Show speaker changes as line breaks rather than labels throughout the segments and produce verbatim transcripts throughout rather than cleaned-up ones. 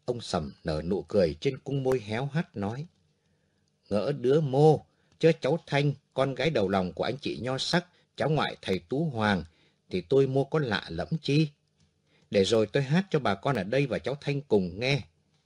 Ông Sầm nở nụ cười trên cung môi héo hắt nói: Ngỡ đứa mô, chớ cháu Thanh, con gái đầu lòng của anh chị Nho Sắc, cháu ngoại thầy Tú Hoàng, thì tôi mô có lạ lẫm chi. Để rồi tôi hát cho bà con ở đây và cháu Thanh cùng nghe.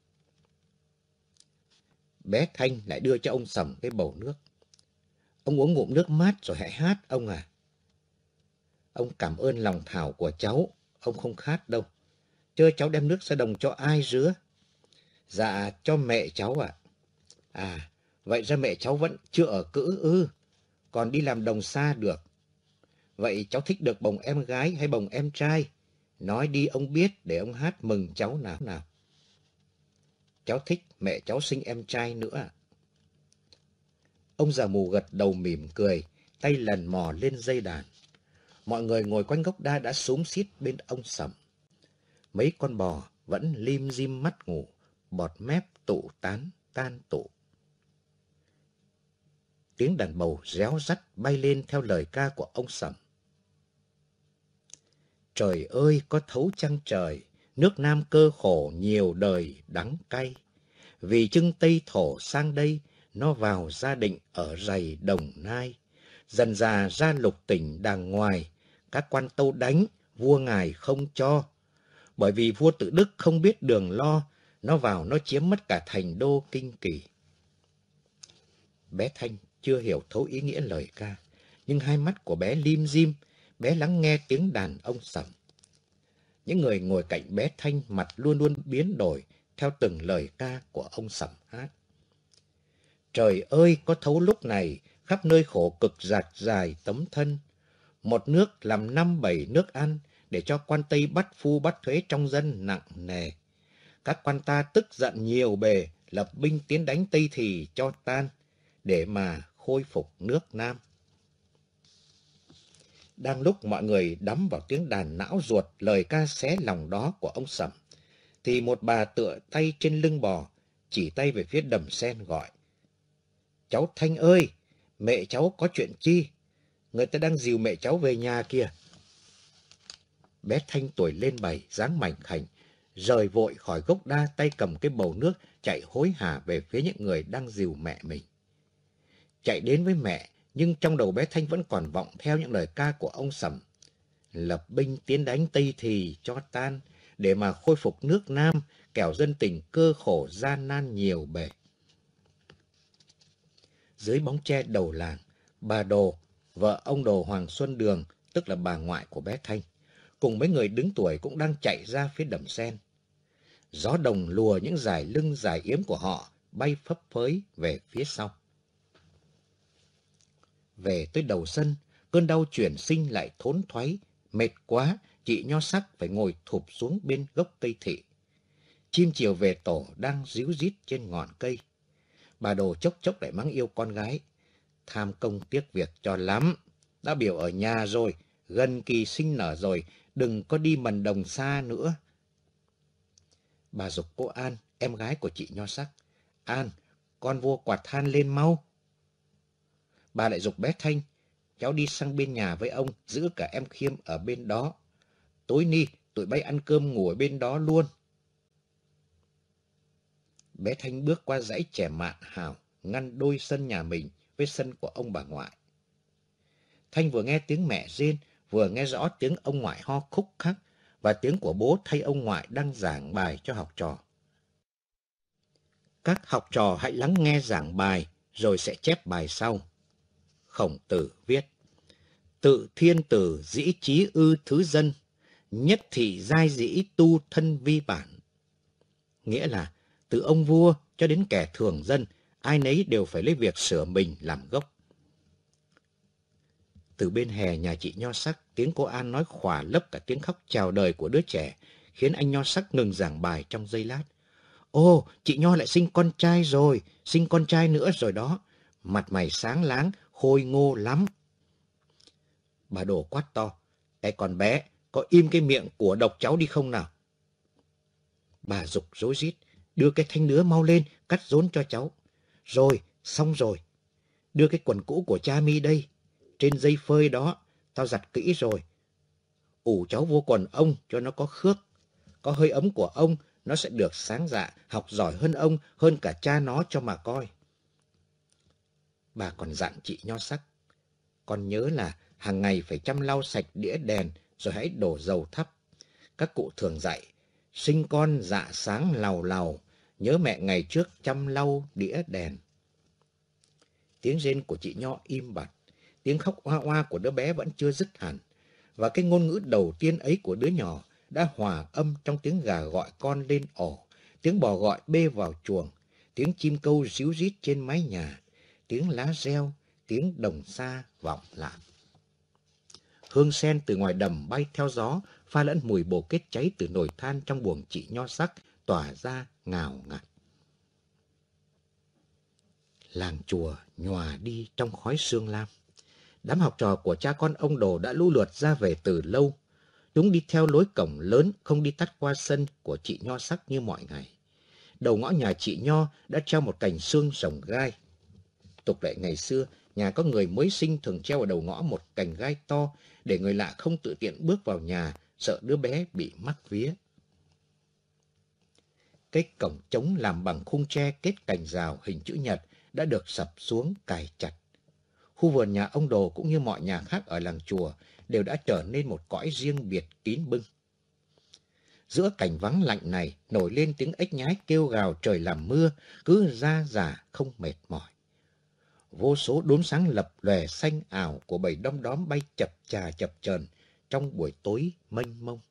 Bé Thanh lại đưa cho ông Sầm cái bầu nước. Ông uống ngụm nước mát rồi hãy hát ông à. Ông cảm ơn lòng thảo của cháu, ông không khát đâu. Chớ cháu đem nước ra đồng cho ai rứa? Dạ, cho mẹ cháu ạ. À. à, vậy ra mẹ cháu vẫn chưa ở cữ ư, còn đi làm đồng xa được. Vậy cháu thích được bồng em gái hay bồng em trai? Nói đi ông biết để ông hát mừng cháu nào nào. Cháu thích mẹ cháu sinh em trai nữa ạ. Ông già mù gật đầu mỉm cười, tay lần mò lên dây đàn. Mọi người ngồi quanh gốc đa đã xúm xít bên ông Sầm. Mấy con bò vẫn lim dim mắt ngủ, bọt mép tụ tán tan tụ. Tiếng đàn bầu réo rắt bay lên theo lời ca của ông Sầm. Trời ơi có thấu trăng trời, nước Nam cơ khổ nhiều đời đắng cay. Vì chưng Tây thổ sang đây, nó vào gia định ở rày Đồng Nai. Dần già ra lục tỉnh đàng ngoài, các quan tâu đánh, vua ngài không cho. Bởi vì vua tự Đức không biết đường lo, nó vào nó chiếm mất cả thành đô Kinh Kỳ. Bé Thanh chưa hiểu thấu ý nghĩa lời ca, nhưng hai mắt của bé lim dim, bé lắng nghe tiếng đàn ông Sầm. Những người ngồi cạnh bé Thanh mặt luôn luôn biến đổi theo từng lời ca của ông Sầm hát. Trời ơi có thấu lúc này, khắp nơi khổ cực dạt dài tấm thân. Một nước làm năm bảy nước ăn, để cho quan Tây bắt phu bắt thuế trong dân nặng nề. Các quan ta tức giận nhiều bề, lập binh tiến đánh Tây thì cho tan, để mà khôi phục nước Nam. Đang lúc mọi người đắm vào tiếng đàn não ruột lời ca xé lòng đó của ông Sầm, thì một bà tựa tay trên lưng bò, chỉ tay về phía đầm sen gọi: Cháu Thanh ơi, mẹ cháu có chuyện chi? Người ta đang dìu mẹ cháu về nhà kìa. Bé Thanh tuổi lên bảy, dáng mảnh khảnh, rời vội khỏi gốc đa, tay cầm cái bầu nước, chạy hối hả về phía những người đang dìu mẹ mình. Chạy đến với mẹ, nhưng trong đầu bé Thanh vẫn còn vọng theo những lời ca của ông Sầm. Lập binh tiến đánh Tây thì cho tan, để mà khôi phục nước Nam, kẻo dân tình cơ khổ gian nan nhiều bề. Dưới bóng tre đầu làng, bà Đồ, vợ ông Đồ Hoàng Xuân Đường, tức là bà ngoại của bé Thanh, cùng mấy người đứng tuổi cũng đang chạy ra phía đầm sen. Gió đồng lùa những dải lưng dài yếm của họ bay phấp phới về phía sau. Về tới đầu sân, cơn đau chuyển sinh lại thốn thoái, mệt quá, chị Nho Sắc phải ngồi thụp xuống bên gốc cây thị. Chim chiều về tổ đang ríu rít trên ngọn cây. Bà Đồ chốc chốc lại mắng yêu con gái: Tham công tiếc việc cho lắm, đã biểu ở nhà rồi, gần kỳ sinh nở rồi, đừng có đi mần đồng xa nữa. Bà giục cô An, em gái của chị Nho Sắc: An, con vô quạt than lên mau. Bà lại giục bé Thanh: Cháu đi sang bên nhà với ông, giữ cả em Khiêm ở bên đó. Tối ni, tụi bay ăn cơm ngủ ở bên đó luôn. Bé Thanh bước qua dãy chè mạn hào, ngăn đôi sân nhà mình với sân của ông bà ngoại. Thanh vừa nghe tiếng mẹ rên, vừa nghe rõ tiếng ông ngoại ho khúc khắc và tiếng của bố thay ông ngoại đang giảng bài cho học trò. Các học trò hãy lắng nghe giảng bài, rồi sẽ chép bài sau. Khổng Tử viết: Tự thiên tử dĩ trí ư thứ dân, nhất thị giai dĩ tu thân vi bản. Nghĩa là từ ông vua cho đến kẻ thường dân, ai nấy đều phải lấy việc sửa mình làm gốc. Từ bên hè nhà chị Nho Sắc, tiếng cô An nói khỏa lấp cả tiếng khóc chào đời của đứa trẻ, khiến anh Nho Sắc ngừng giảng bài trong giây lát. Ô, chị Nho lại sinh con trai rồi, sinh con trai nữa rồi đó. Mặt mày sáng láng, khôi ngô lắm. Bà Đồ quát to: Cái con bé, có im cái miệng của độc cháu đi không nào? Bà giục rối rít: Đưa cái thanh nứa mau lên, cắt rốn cho cháu. Rồi, xong rồi. Đưa cái quần cũ của cha mi đây. Trên dây phơi đó, tao giặt kỹ rồi. Ủ cháu vô quần ông cho nó có khước. Có hơi ấm của ông, nó sẽ được sáng dạ, học giỏi hơn ông, hơn cả cha nó cho mà coi. Bà còn dặn chị Nho Sắc, con nhớ là hàng ngày phải chăm lau sạch đĩa đèn rồi hãy đổ dầu thắp. Các cụ thường dạy, sinh con dạ sáng làu làu, nhớ mẹ ngày trước chăm lau đĩa đèn. Tiếng rên của chị Nho im bặt, tiếng khóc oa oa của đứa bé vẫn chưa dứt hẳn, và cái ngôn ngữ đầu tiên ấy của đứa nhỏ đã hòa âm trong tiếng gà gọi con lên ổ, tiếng bò gọi bê vào chuồng, tiếng chim câu ríu rít trên mái nhà, tiếng lá reo, tiếng đồng xa vọng lại. Hương sen từ ngoài đầm bay theo gió, pha lẫn mùi bồ kết cháy từ nồi than trong buồng chị Nho Sắc tỏa ra ngào ngạt. Làng chùa nhòa đi trong khói sương lam. Đám học trò của cha con ông Đồ đã lũ lượt ra về từ lâu. Chúng đi theo lối cổng lớn, không đi tắt qua sân của chị Nho Sắc như mọi ngày. Đầu ngõ nhà chị Nho đã treo một cành xương rồng gai. Tục lệ ngày xưa, nhà có người mới sinh thường treo ở đầu ngõ một cành gai to để người lạ không tự tiện bước vào nhà, sợ đứa bé bị mắc vía. Cái cổng trống làm bằng khung tre kết cành rào hình chữ nhật đã được sập xuống cài chặt. Khu vườn nhà ông Đồ cũng như mọi nhà khác ở làng chùa đều đã trở nên một cõi riêng biệt kín bưng. Giữa cảnh vắng lạnh này nổi lên tiếng ếch nhái kêu gào trời làm mưa, cứ ra rả không mệt mỏi. Vô số đốm sáng lập lòe xanh ảo của bầy đom đóm bay chập chà chập chờn trong buổi tối mênh mông.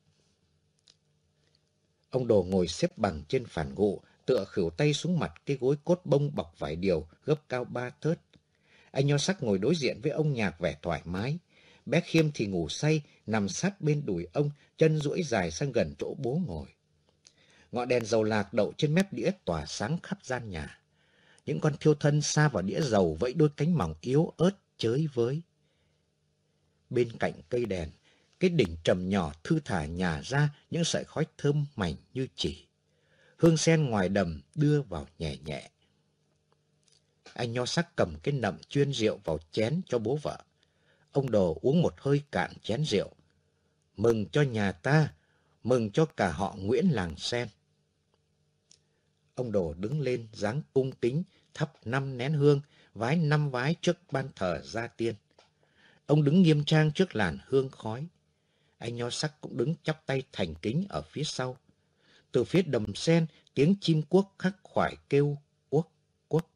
Ông Đồ ngồi xếp bằng trên phản gụ, tựa khỉu tay xuống mặt cái gối cốt bông bọc vải điều gấp cao ba thớt. Anh Nho Sắc ngồi đối diện với ông Nhạc vẻ thoải mái. Bé Khiêm thì ngủ say, nằm sát bên đùi ông, chân duỗi dài sang gần chỗ bố ngồi. Ngọn đèn dầu lạc đậu trên mép đĩa tỏa sáng khắp gian nhà. Những con thiêu thân sa vào đĩa dầu vẫy đôi cánh mỏng yếu ớt chới với. Bên cạnh cây đèn, cái đỉnh trầm nhỏ thư thả nhả ra những sợi khói thơm mảnh như chỉ. Hương sen ngoài đầm đưa vào nhẹ nhẹ. Anh Nho Sắc cầm cái nậm chuyên rượu vào chén cho bố vợ. Ông Đồ uống một hơi cạn chén rượu. Mừng cho nhà ta, mừng cho cả họ Nguyễn làng Sen. Ông Đồ đứng lên dáng cung kính, thắp năm nén hương, vái năm vái trước ban thờ gia tiên. Ông đứng nghiêm trang trước làn hương khói. Anh Nho Sắc cũng đứng chắp tay thành kính ở phía sau. Từ phía đầm sen, tiếng chim cuốc khắc khoải kêu uốc uốc.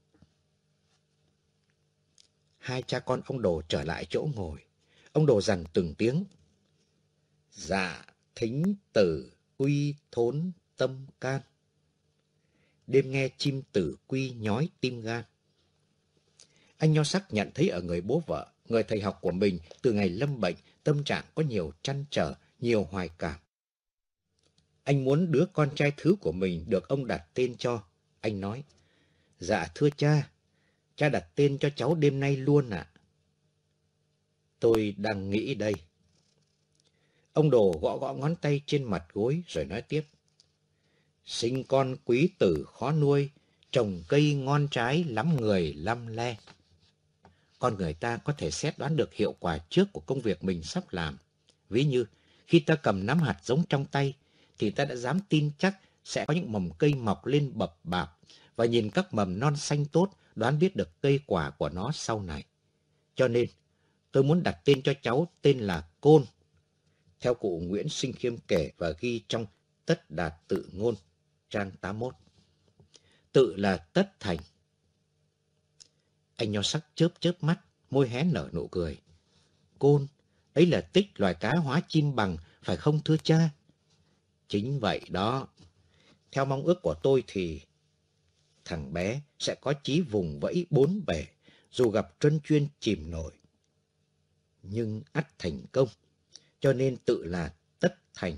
Hai cha con ông Đồ trở lại chỗ ngồi. Ông Đồ dằn từng tiếng. Dạ thính tử quy thốn tâm can. Đêm nghe chim tử quy nhói tim gan. Anh Nho Sắc nhận thấy ở người bố vợ, người thầy học của mình từ ngày lâm bệnh, tâm trạng có nhiều trăn trở, nhiều hoài cảm. Anh muốn đứa con trai thứ của mình được ông đặt tên cho. Anh nói, dạ thưa cha, cha đặt tên cho cháu đêm nay luôn ạ. Tôi đang nghĩ đây. Ông Đồ gõ gõ ngón tay trên mặt gối rồi nói tiếp. Sinh con quý tử khó nuôi, trồng cây ngon trái lắm người lăm le. Con người ta có thể xét đoán được hiệu quả trước của công việc mình sắp làm. Ví như, khi ta cầm nắm hạt giống trong tay, thì ta đã dám tin chắc sẽ có những mầm cây mọc lên bập bạp, và nhìn các mầm non xanh tốt, đoán biết được cây quả của nó sau này. Cho nên, tôi muốn đặt tên cho cháu tên là Côn, theo cụ Nguyễn Sinh Khiêm kể và ghi trong Tất Đạt Tự Ngôn, trang tám mươi mốt. Tự là tất thành. Anh Nho Sắc chớp chớp mắt, môi hé nở nụ cười. Côn, ấy là tích loài cá hóa chim bằng, phải không thưa cha? Chính vậy đó. Theo mong ước của tôi thì thằng bé sẽ có chí vùng vẫy bốn bể, dù gặp truân chuyên chìm nổi. Nhưng ắt thành công, cho nên tự là tất thành.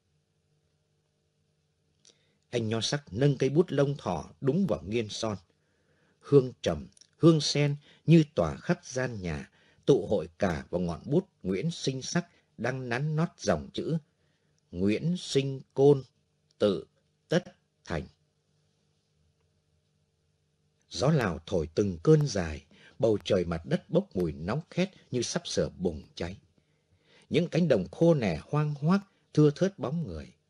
Anh Nho Sắc nâng cây bút lông thỏ đúng vào nghiên son. Hương trầm, hương sen như tỏa khắp gian nhà, tụ hội cả vào ngọn bút Nguyễn Sinh Sắc đang nắn nót dòng chữ Nguyễn Sinh Côn, tự tất thành. Gió Lào thổi từng cơn dài, bầu trời mặt đất bốc mùi nóng khét như sắp sửa bùng cháy. Những cánh đồng khô nẻ hoang hoác, thưa thớt bóng người.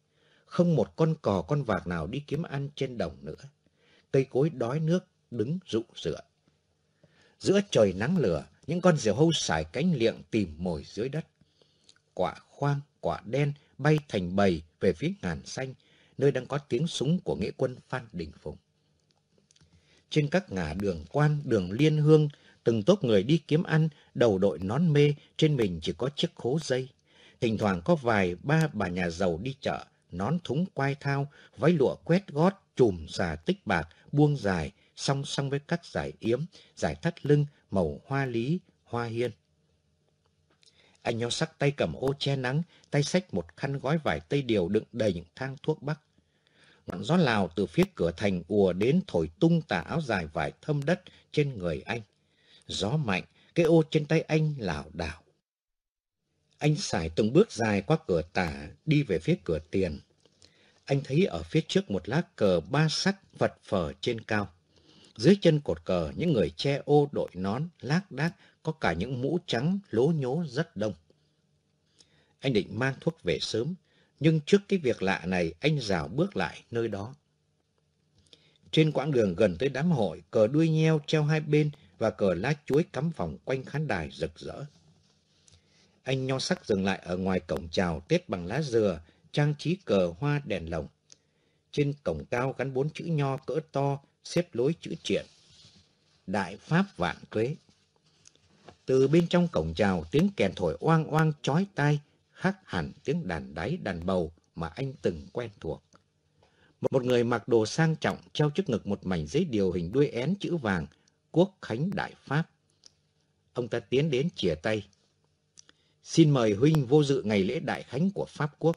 Không một con cò con vạc nào đi kiếm ăn trên đồng nữa. Cây cối đói nước đứng rụ rượi. Giữa trời nắng lửa, những con diều hâu sải cánh liệng tìm mồi dưới đất. Quả khoang, quả đen bay thành bầy về phía ngàn xanh, nơi đang có tiếng súng của nghĩa quân Phan Đình Phùng. Trên các ngả đường Quan, đường Liên Hương, từng tốp người đi kiếm ăn, đầu đội nón mê, trên mình chỉ có chiếc khố dây. Thỉnh thoảng có vài ba bà nhà giàu đi chợ, nón thúng quai thao, váy lụa quét gót, chùm xà tích bạc, buông dài, song song với các dải yếm, dải thắt lưng, màu hoa lý, hoa hiên. Anh Nho Sắc tay cầm ô che nắng, tay xách một khăn gói vải tây điều đựng đầy những thang thuốc bắc. Ngọn gió Lào từ phía cửa thành ùa đến thổi tung tà áo dài vải thâm đất trên người anh. Gió mạnh, cái ô trên tay anh lảo đảo. Anh sải từng bước dài qua cửa tả, đi về phía cửa tiền. Anh thấy ở phía trước một lá cờ ba sắc phật phở trên cao. Dưới chân cột cờ, những người che ô đội nón, lác đác, có cả những mũ trắng lố nhố rất đông. Anh định mang thuốc về sớm, nhưng trước cái việc lạ này, anh rảo bước lại nơi đó. Trên quãng đường gần tới đám hội, cờ đuôi nheo treo hai bên và cờ lá chuối cắm vòng quanh khán đài rực rỡ. Anh Nho Sắc dừng lại ở ngoài cổng chào Tết bằng lá dừa, trang trí cờ hoa đèn lồng. Trên cổng cao gắn bốn chữ nho cỡ to, xếp lối chữ triện: Đại Pháp vạn tuế. Từ bên trong cổng chào, tiếng kèn thổi oang oang chói tai, khác hẳn tiếng đàn đáy đàn bầu mà anh từng quen thuộc. Một người mặc đồ sang trọng treo trước ngực một mảnh giấy điều hình đuôi én chữ vàng: Quốc khánh Đại Pháp. Ông ta tiến đến chìa tay: Xin mời huynh vô dự ngày lễ đại khánh của Pháp Quốc.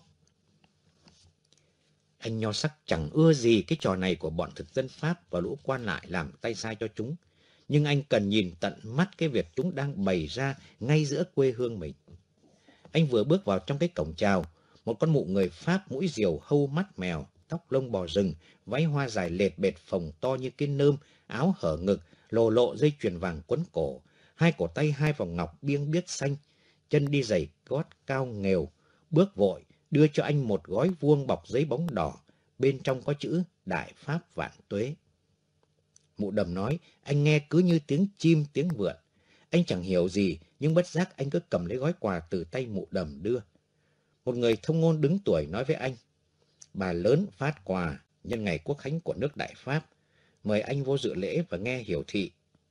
Anh Nho Sắc chẳng ưa gì cái trò này của bọn thực dân Pháp và lũ quan lại làm tay sai cho chúng. Nhưng anh cần nhìn tận mắt cái việc chúng đang bày ra ngay giữa quê hương mình. Anh vừa bước vào trong cái cổng chào, một con mụ người Pháp mũi diều hâu mắt mèo, tóc lông bò rừng, váy hoa dài lệt bệt phồng to như cái nơm, áo hở ngực, lồ lộ dây chuyền vàng quấn cổ, hai cổ tay hai vòng ngọc biêng biếc xanh, chân đi giày gót cao nghều, bước vội, đưa cho anh một gói vuông bọc giấy bóng đỏ, bên trong có chữ Đại Pháp vạn tuế. Mụ Đầm nói, anh nghe cứ như tiếng chim tiếng vượn. Anh chẳng hiểu gì, nhưng bất giác anh cứ cầm lấy gói quà từ tay mụ Đầm đưa. Một người thông ngôn đứng tuổi nói với anh: Bà lớn phát quà nhân ngày quốc khánh của nước Đại Pháp, mời anh vô dự lễ và nghe hiểu thị.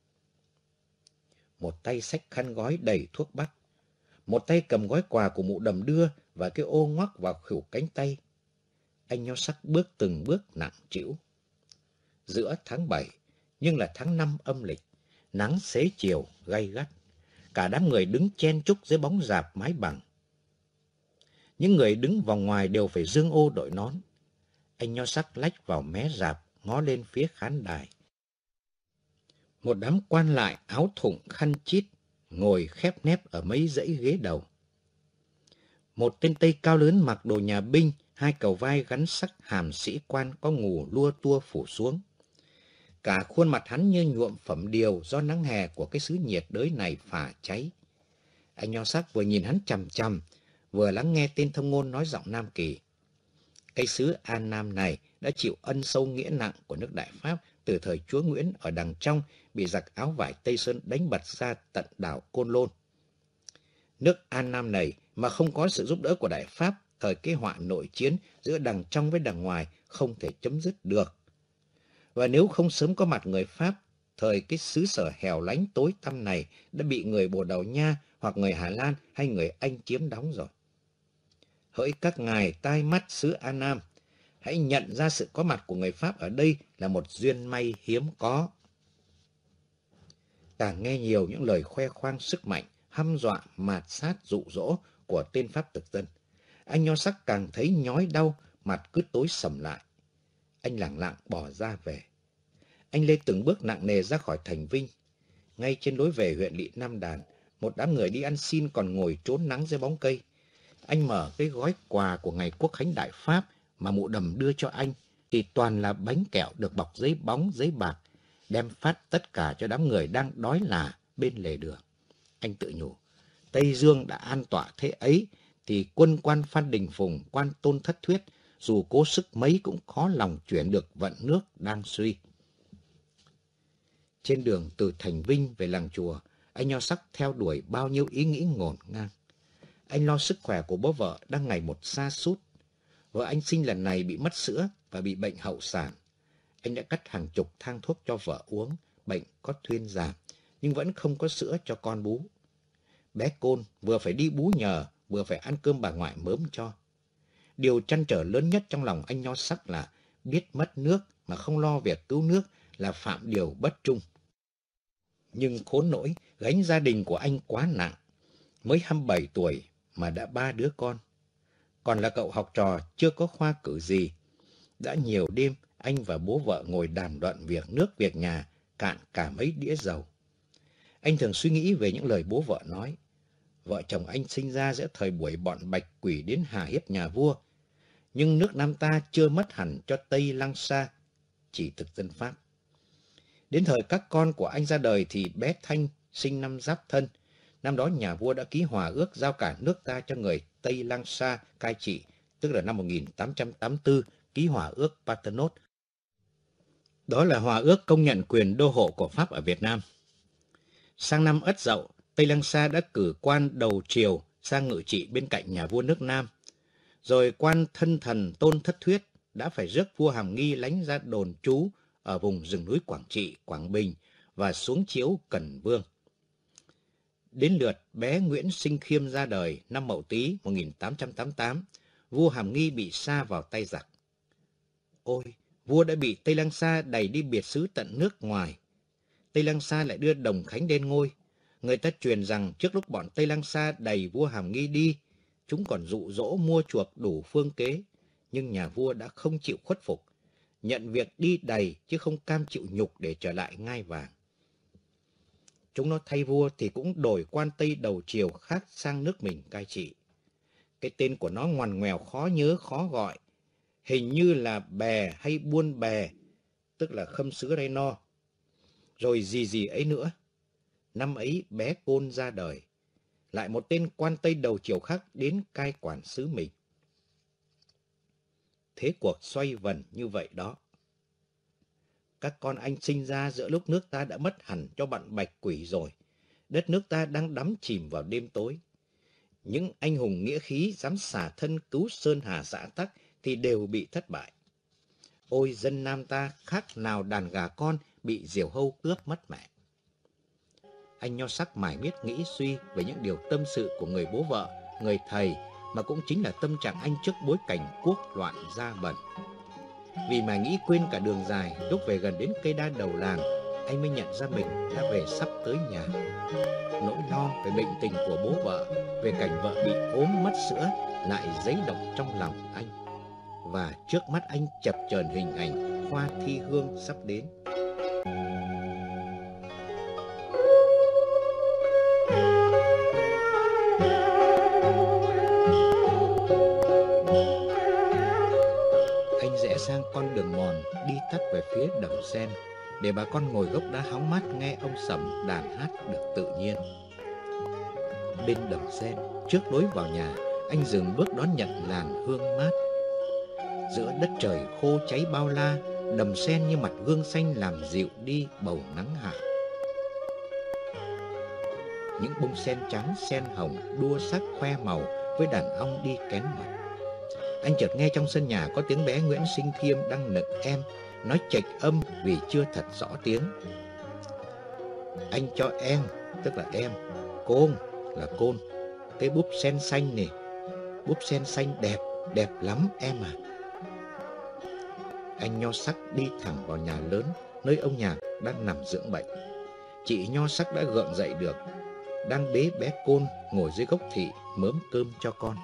Một tay xách khăn gói đầy thuốc bắc, một tay cầm gói quà của mụ Đầm đưa và cái ô ngoắc vào khuỷu cánh tay. Anh Nho Sắc bước từng bước nặng trĩu. Giữa tháng bảy, nhưng là tháng năm âm lịch, nắng xế chiều gay gắt. Cả đám người đứng chen chúc dưới bóng rạp mái bằng. Những người đứng vòng ngoài đều phải dương ô đội nón. Anh Nho Sắc lách vào mé rạp, ngó lên phía khán đài. Một đám quan lại áo thụng khăn chít ngồi khép nép ở mấy dãy ghế đầu. Một tên Tây cao lớn mặc đồ nhà binh, hai cầu vai gắn sắc hàm sĩ quan có ngù lua tua phủ xuống. Cả khuôn mặt hắn như nhuộm phẩm điều do nắng hè của cái xứ nhiệt đới này phả cháy. Anh Nho Sắc vừa nhìn hắn chằm chằm, vừa lắng nghe tên thông ngôn nói giọng Nam Kỳ. Cái xứ An Nam này đã chịu ân sâu nghĩa nặng của nước Đại Pháp từ thời chúa Nguyễn ở đằng trong bị giặc áo vải Tây Sơn đánh bật ra tận đảo Côn Lôn. Nước An Nam này mà không có sự giúp đỡ của Đại Pháp, thời cái họa nội chiến giữa đằng trong với đằng ngoài không thể chấm dứt được. Và nếu không sớm có mặt người Pháp, thời cái xứ sở hẻo lánh tối tăm này đã bị người Bồ Đào Nha hoặc người Hà Lan hay người Anh chiếm đóng rồi. Hỡi các ngài tai mắt xứ An Nam, hãy nhận ra sự có mặt của người Pháp ở đây là một duyên may hiếm có. Càng nghe nhiều những lời khoe khoang sức mạnh, hăm dọa, mạt sát, dụ dỗ của tên Pháp thực dân, anh Nho Sắc càng thấy nhói đau, mặt cứ tối sầm lại. Anh lẳng lặng bỏ ra về. Anh lê từng bước nặng nề ra khỏi thành Vinh. Ngay trên lối về huyện lỵ Nam Đàn, một đám người đi ăn xin còn ngồi trốn nắng dưới bóng cây. Anh mở cái gói quà của ngày Quốc khánh Đại Pháp mà mụ Đầm đưa cho anh, thì toàn là bánh kẹo được bọc giấy bóng, giấy bạc, đem phát tất cả cho đám người đang đói là bên lề đường. Anh tự nhủ, Tây Dương đã an tọa thế ấy, thì quân quan Phan Đình Phùng, quan Tôn Thất Thuyết, dù cố sức mấy cũng khó lòng chuyển được vận nước đang suy. Trên đường từ Thành Vinh về làng chùa, anh Nho Sắc theo đuổi bao nhiêu ý nghĩ ngổn ngang. Anh lo sức khỏe của bố vợ đang ngày một sa sút. Vợ anh sinh lần này bị mất sữa và bị bệnh hậu sản. Anh đã cắt hàng chục thang thuốc cho vợ uống, bệnh có thuyên giảm, nhưng vẫn không có sữa cho con bú. Bé Côn vừa phải đi bú nhờ, vừa phải ăn cơm bà ngoại mớm cho. Điều trăn trở lớn nhất trong lòng anh Nho Sắc là biết mất nước mà không lo việc cứu nước là phạm điều bất trung. Nhưng khốn nỗi, gánh gia đình của anh quá nặng. Mới hai mươi bảy tuổi mà đã ba đứa con. Còn là cậu học trò chưa có khoa cử gì. Đã nhiều đêm, anh và bố vợ ngồi đàm luận việc nước việc nhà, cạn cả mấy đĩa dầu. Anh thường suy nghĩ về những lời bố vợ nói. Vợ chồng anh sinh ra giữa thời buổi bọn Bạch Quỷ đến hà hiếp nhà vua. Nhưng nước Nam ta chưa mất hẳn cho Tây Lăng Sa, chỉ thực dân Pháp. Đến thời các con của anh ra đời thì bé Thanh sinh năm Giáp Thân. Năm đó nhà vua đã ký hòa ước giao cả nước ta cho người Tây Lăng Sa cai trị, tức là năm một nghìn tám trăm tám mươi tư, ký hòa ước Paternotte. Đó là hòa ước công nhận quyền đô hộ của Pháp ở Việt Nam. Sang năm Ất Dậu, Tây Lăng Sa đã cử quan đầu triều sang ngự trị bên cạnh nhà vua nước Nam. Rồi quan thân thần Tôn Thất Thuyết đã phải rước vua Hàm Nghi lánh ra đồn trú ở vùng rừng núi Quảng Trị, Quảng Bình và xuống chiếu Cần Vương. Đến lượt bé Nguyễn Sinh Khiêm ra đời năm Mậu Tý một nghìn tám trăm tám mươi tám, vua Hàm Nghi bị sa vào tay giặc. Ôi, vua đã bị Tây Lăng Sa đày đi biệt xứ tận nước ngoài. Tây Lăng Sa lại đưa Đồng Khánh lên ngôi. Người ta truyền rằng trước lúc bọn Tây Lăng Sa đày vua Hàm Nghi đi, chúng còn dụ dỗ mua chuộc đủ phương kế. Nhưng nhà vua đã không chịu khuất phục, nhận việc đi đày chứ không cam chịu nhục để trở lại ngai vàng. Chúng nó thay vua thì cũng đổi quan Tây đầu triều khác sang nước mình cai trị. Cái tên của nó ngoằn ngoèo khó nhớ khó gọi, hình như là Bè hay Buôn Bè, tức là Khâm Sứ Reno. Rồi gì gì ấy nữa. Năm ấy bé Côn ra đời, lại một tên quan Tây đầu triều khác đến cai quản xứ mình. Thế cuộc xoay vần như vậy đó. Các con anh sinh ra giữa lúc nước ta đã mất hẳn cho bọn Bạch Quỷ rồi. Đất nước ta đang đắm chìm vào đêm tối. Những anh hùng nghĩa khí dám xả thân cứu Sơn Hà xã Tắc thì đều bị thất bại. Ôi dân Nam ta khác nào đàn gà con bị diều hâu cướp mất mẹ. Anh Nho Sắc mải miết nghĩ suy về những điều tâm sự của người bố vợ, người thầy, mà cũng chính là tâm trạng anh trước bối cảnh quốc loạn gia bẩn. Vì mà nghĩ quên cả đường dài, lúc về gần đến cây đa đầu làng, anh mới nhận ra mình đã về sắp tới nhà. Nỗi lo về bệnh tình của bố vợ, về cảnh vợ bị ốm mất sữa lại dấy động trong lòng anh. Và trước mắt anh chập chờn hình ảnh Khoa Thi Hương sắp đến. Anh rẽ sang con đường mòn đi tắt về phía đầm sen, để bà con ngồi gốc đá hóng mát nghe ông Sầm đàn hát được tự nhiên. Bên đầm sen, trước lối vào nhà, anh dừng bước đón nhận làn hương mát. Giữa đất trời khô cháy bao la, đầm sen như mặt gương xanh làm dịu đi bầu nắng hạ. Những bông sen trắng, sen hồng đua sắc khoe màu với đàn ong đi kén mật. Anh chợt nghe trong sân nhà có tiếng bé Nguyễn Sinh Khiêm đang nựng em, nói chệch âm vì chưa thật rõ tiếng. Anh cho em, tức là em, Côn là Côn, cái búp sen xanh nè, búp sen xanh đẹp, đẹp lắm em à. Anh Nho Sắc đi thẳng vào nhà lớn, nơi ông Nhạc đang nằm dưỡng bệnh. Chị Nho Sắc đã gượng dậy được, đang bế bé Côn ngồi dưới gốc thị mớm cơm cho con.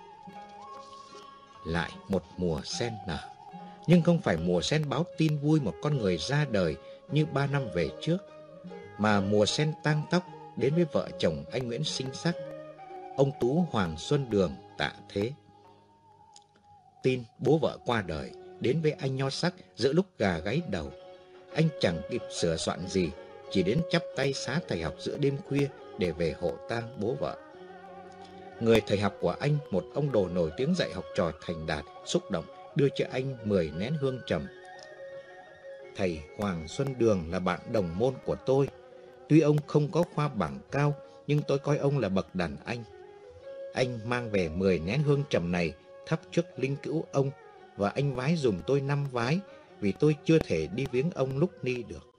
Lại một mùa sen nở, nhưng không phải mùa sen báo tin vui một con người ra đời như ba năm về trước, mà mùa sen tang tóc đến với vợ chồng anh Nguyễn Sinh Sắc, ông Tú Hoàng Xuân Đường tạ thế. Tin bố vợ qua đời đến với anh Nho Sắc giữa lúc gà gáy đầu. Anh chẳng kịp sửa soạn gì, chỉ đến chắp tay xá thầy học giữa đêm khuya để về hộ tang bố vợ. Người thầy học của anh, một ông đồ nổi tiếng dạy học trò thành đạt, xúc động đưa cho anh mười nén hương trầm. Thầy Hoàng Xuân Đường là bạn đồng môn của tôi. Tuy ông không có khoa bảng cao, nhưng tôi coi ông là bậc đàn anh. Anh mang về mười nén hương trầm này thắp trước linh cữu ông, và anh vái dùm tôi năm vái, vì tôi chưa thể đi viếng ông lúc ni được.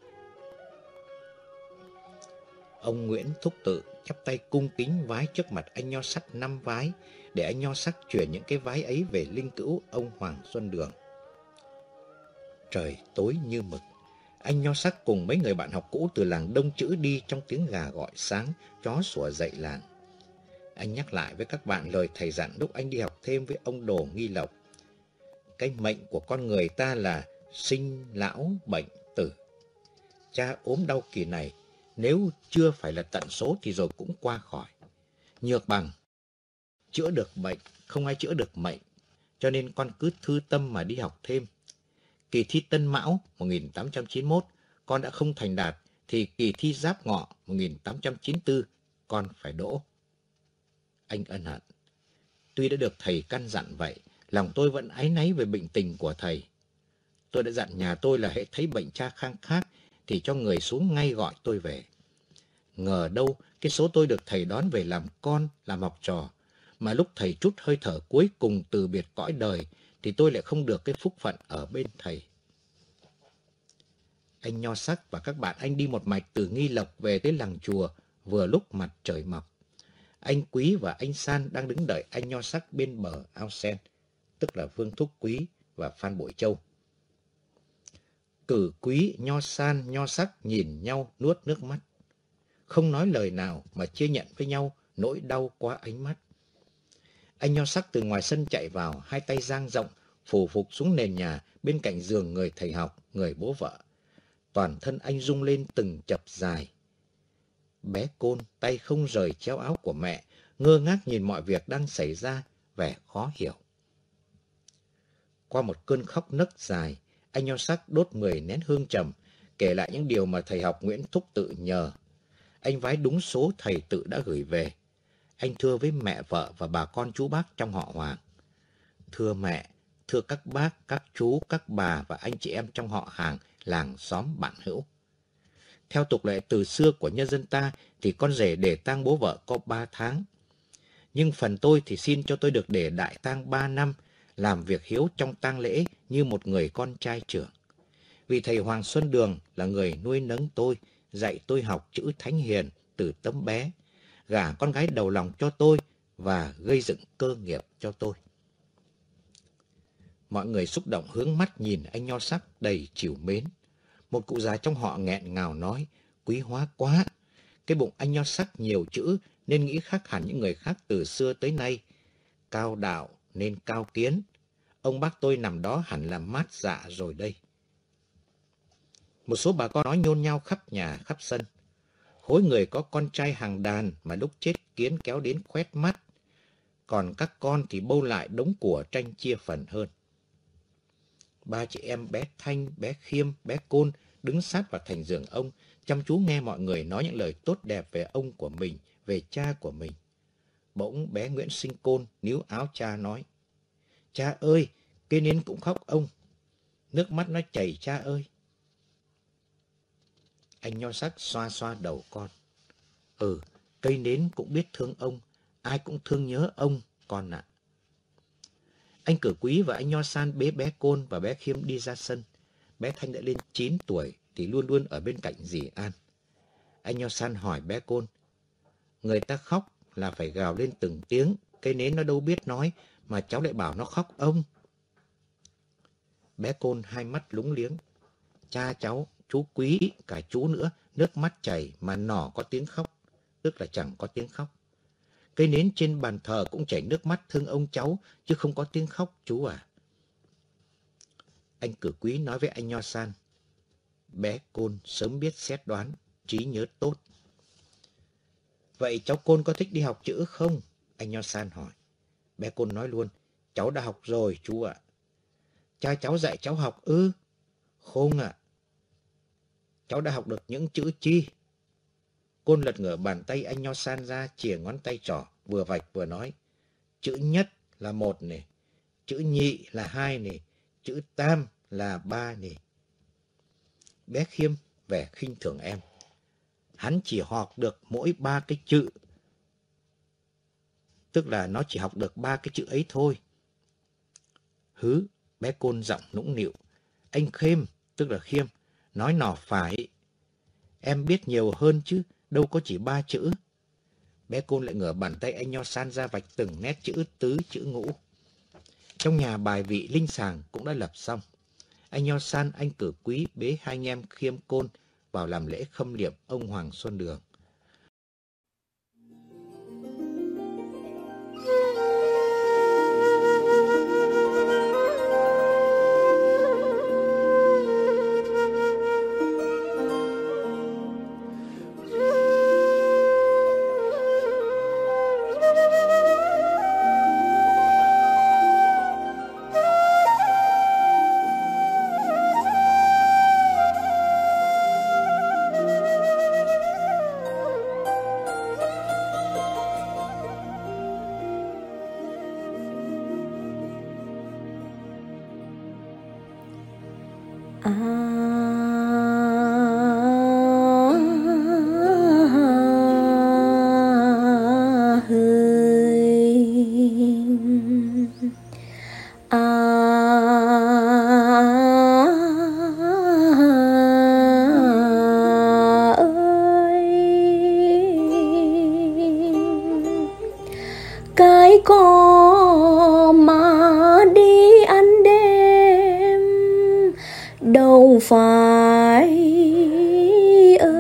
Ông Nguyễn Thúc Tự chắp tay cung kính vái trước mặt anh nho sắc năm vái, để anh nho sắc chuyển những cái vái ấy về linh cữu ông Hoàng Xuân Đường. Trời tối như mực, anh nho sắc cùng mấy người bạn học cũ từ làng Đông Chữ đi trong tiếng gà gọi sáng, chó sủa dậy làng. Anh nhắc lại với các bạn lời thầy dặn lúc anh đi học thêm với ông Đồ Nghi Lộc. Cái mệnh của con người ta là sinh, lão, bệnh, tử. Cha ốm đau kỳ này, nếu chưa phải là tận số thì rồi cũng qua khỏi. Nhược bằng, chữa được bệnh, không ai chữa được mệnh. Cho nên con cứ thư tâm mà đi học thêm. Kỳ thi Tân Mão một nghìn tám trăm chín mươi mốt, con đã không thành đạt, thì kỳ thi Giáp Ngọ một nghìn tám trăm chín mươi tư, con phải đỗ. Anh ân hận. Tuy đã được thầy căn dặn vậy, lòng tôi vẫn áy náy về bệnh tình của thầy. Tôi đã dặn nhà tôi là hễ thấy bệnh cha khang khác thì cho người xuống ngay gọi tôi về. Ngờ đâu cái số tôi được thầy đón về làm con, làm học trò, mà lúc thầy trút hơi thở cuối cùng từ biệt cõi đời thì tôi lại không được cái phúc phận ở bên thầy. Anh nho sắc và các bạn anh đi một mạch từ Nghi Lộc về tới làng chùa vừa lúc mặt trời mọc. Anh Quý và anh San đang đứng đợi anh nho sắc bên bờ ao sen, tức là Vương Thúc Quý và Phan Bội Châu. Cử Quý, nho San, nho sắc nhìn nhau nuốt nước mắt, không nói lời nào mà chia nhận với nhau nỗi đau qua ánh mắt. Anh nho sắc từ ngoài sân chạy vào, hai tay dang rộng, phủ phục xuống nền nhà bên cạnh giường người thầy học, người bố vợ. Toàn thân anh rung lên từng chập dài. Bé Côn tay không rời chéo áo của mẹ, ngơ ngác nhìn mọi việc đang xảy ra, vẻ khó hiểu. Qua một cơn khóc nấc dài, anh nho sắc đốt mười nén hương trầm, kể lại những điều mà thầy học Nguyễn Thúc Tự nhờ. Anh vái đúng số thầy Tự đã gửi về. Anh thưa với mẹ vợ và bà con chú bác trong họ Hoàng. Thưa mẹ, thưa các bác, các chú, các bà và anh chị em trong họ hàng, làng xóm bạn hữu. Theo tục lệ từ xưa của nhân dân ta thì con rể để tang bố vợ có ba tháng. Nhưng phần tôi thì xin cho tôi được để đại tang ba năm, làm việc hiếu trong tang lễ như một người con trai trưởng. Vì thầy Hoàng Xuân Đường là người nuôi nấng tôi, dạy tôi học chữ thánh hiền từ tấm bé, gả con gái đầu lòng cho tôi và gây dựng cơ nghiệp cho tôi. Mọi người xúc động hướng mắt nhìn anh nho sắc đầy trìu mến. Một cụ già trong họ nghẹn ngào nói, quý hóa quá. Cái bụng anh nho sắc nhiều chữ nên nghĩ khác hẳn những người khác từ xưa tới nay. Cao đạo nên cao kiến. Ông bác tôi nằm đó hẳn là mát dạ rồi đây. Một số bà con nói nhôn nhao khắp nhà khắp sân. Hối người có con trai hàng đàn mà lúc chết kiến kéo đến khoét mắt. Còn các con thì bâu lại đống của tranh chia phần hơn. Ba chị em bé Thanh, bé Khiêm, bé Côn đứng sát vào thành giường ông, chăm chú nghe mọi người nói những lời tốt đẹp về ông của mình, về cha của mình. Bỗng bé Nguyễn Sinh Côn níu áo cha nói, cha ơi, cây nến cũng khóc ông. Nước mắt nó chảy cha ơi. Anh nho sắc xoa xoa đầu con. Ừ, cây nến cũng biết thương ông, ai cũng thương nhớ ông, con ạ. À. Anh Cử Quý và anh nho San bế bé Côn và bé Khiêm đi ra sân. Bé Thanh đã lên chín tuổi thì luôn luôn ở bên cạnh dì An. Anh nho San hỏi bé Côn, người ta khóc là phải gào lên từng tiếng, cây nến nó đâu biết nói mà cháu lại bảo nó khóc ông. Bé Côn hai mắt lúng liếng. Cha cháu, chú Quý, cả chú nữa, nước mắt chảy mà nỏ có tiếng khóc, tức là chẳng có tiếng khóc. Cây nến trên bàn thờ cũng chảy nước mắt thương ông cháu, chứ không có tiếng khóc chú à. Anh Cử Quý nói với anh nho San, bé Côn sớm biết xét đoán, trí nhớ tốt. Vậy cháu Côn có thích đi học chữ không? Anh nho San hỏi. Bé Côn nói luôn, cháu đã học rồi chú ạ. Cha cháu dạy cháu học ư? Không ạ. Cháu đã học được những chữ chi? Côn lật ngửa bàn tay anh nho San ra, chìa ngón tay trỏ, vừa vạch vừa nói. Chữ nhất là một này, chữ nhị là hai này, chữ tam là ba nhỉ? Bé Khiêm vẻ khinh thường em. Hắn chỉ học được mỗi ba cái chữ. Tức là nó chỉ học được ba cái chữ ấy thôi. Hứ, bé Côn giọng nũng nịu. Anh Khiêm, tức là Khiêm, nói nọ phải. Em biết nhiều hơn chứ, đâu có chỉ ba chữ. Bé Côn lại ngửa bàn tay anh Nho San ra vạch từng nét chữ tứ, chữ ngũ. Trong nhà bài vị linh sàng cũng đã lập xong. Anh Nho San, anh Cử Quý bế hai anh em Khiêm Côn vào làm lễ khâm liệm ông Hoàng Xuân Đường.
À, hơi à, ơi cái có mà đi ăn đêm đâu phải ở,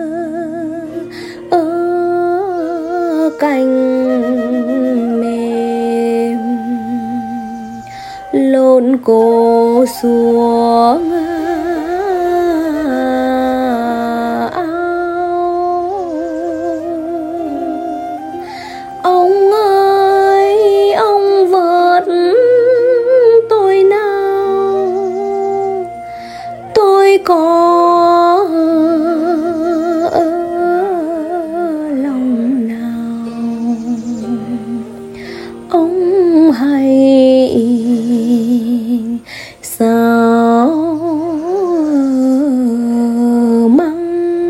ở cành mềm lộn cổ xuống ao. Ông ơi, ông vớt tôi nào, tôi có ở lòng nào. Ông hay sao măng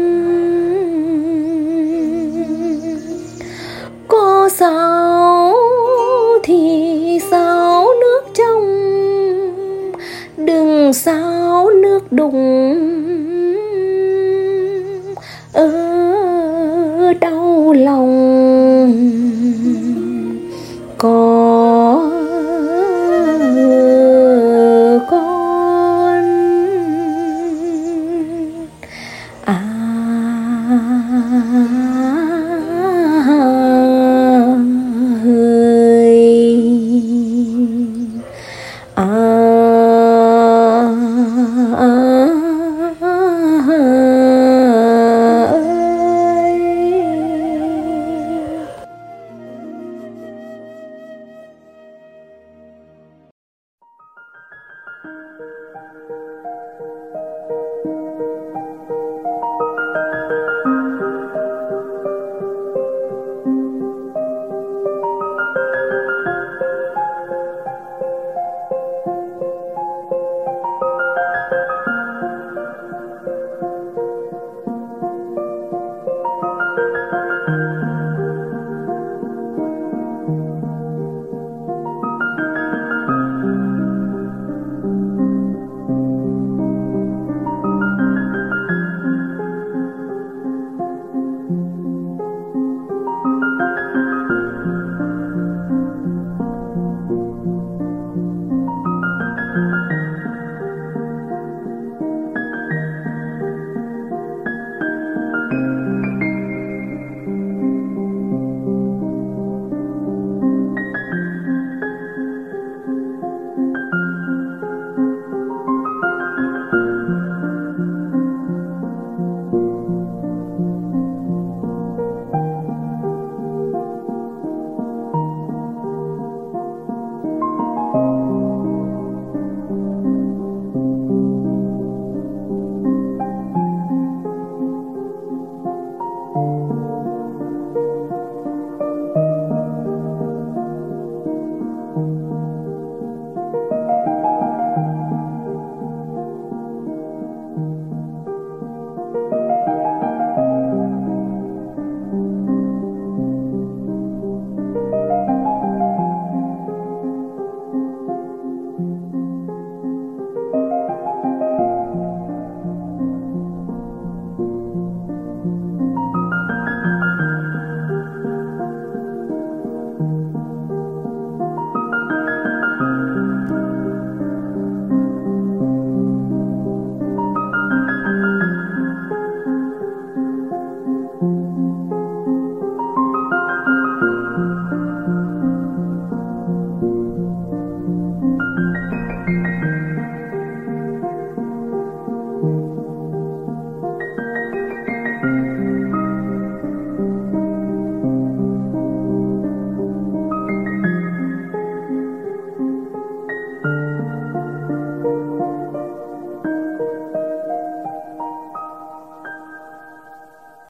có sao thì sao nước trong, đừng sao nước đục ở đau lòng.